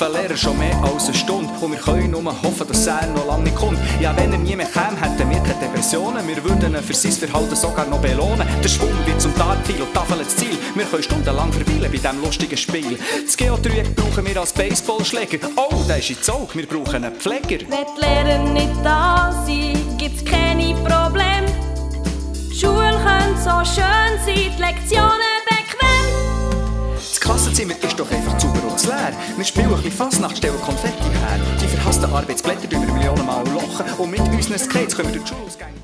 Haufen Lehrer schon mehr als eine Stunde. Und wir können nur hoffen, dass er noch lange nicht kommt. Ja, wenn er nie mehr käme, hätten wir keine Depressionen. Wir würden ihn für sein Verhalten sogar noch belohnen. Der Schwung wird zum Dartpfeil und die Tafel das Ziel. Wir können stundenlang verweilen bei diesem lustigen Spiel. Das Geodreieck brauchen wir als Baseballschläger. Oh, der ist in Zug, wir brauchen einen Pfleger. Wenn die Lehrer nicht da sind, gibt's keine Probleme. Die Schule könnte so schön sein, die Lektionen bequem. Das Klassenzimmer ist doch einfach sauber und leer. Wir spielen ein bisschen Fasnacht, stellen Konfetti her. Die verhassten Arbeitsblätter tun wir Millionenmal lochen. Und mit unseren Skates können wir durch die Schule ausgehen.